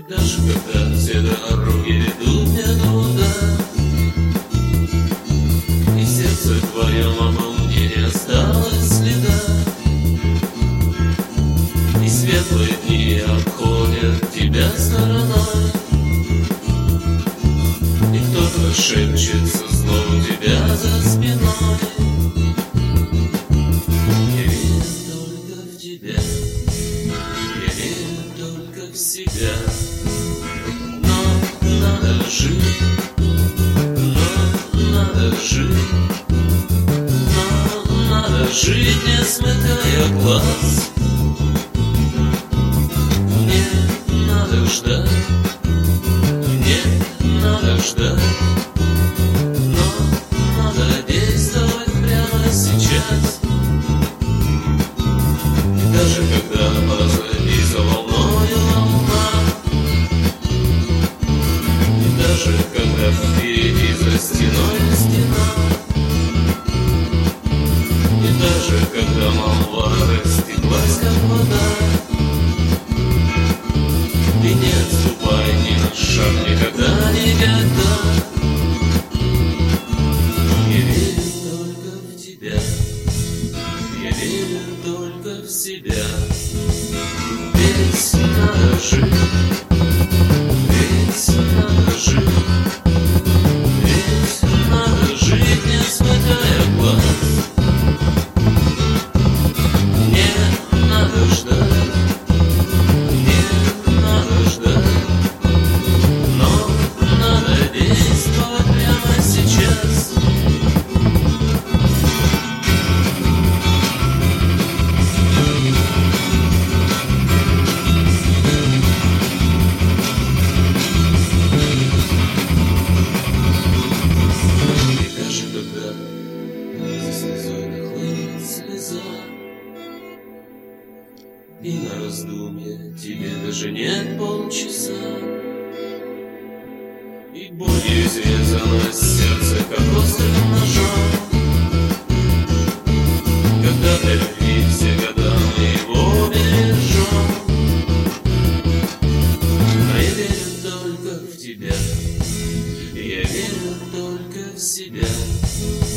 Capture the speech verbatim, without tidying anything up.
даже когда все дороги ведут мне туда, и в сердце твоем обо мне не осталось следа, и светлые дни обходят тебя стороной, и кто-то шепчется зло у тебя за спиной. Я верю только в тебя, я верю только в себя, но надо жить, но надо жить, но надо жить, не смыкая глаз. Мне надо ждать, мне надо ждать, но надо действовать прямо сейчас. И даже когда позади за волною волна, и даже когда впереди за стеной стена, и даже когда молва растеклась, как вода, и не отступай ни на шаг никогда, никогда. Я верю только в тебя, я верю только в себя. Ведь надо жить, ведь надо жить, ведь надо жить, не смыкая глаз. Мне надо ждать, мне надо ждать, но надо действовать прямо сейчас. И даже когда за слезой нахлынет слеза, и на раздумье тебе даже нет полчаса, и болью изрезано сердце, как острым ножом, когда для любви все года мы его бережем. А я верю только в тебя, я верю только в себя.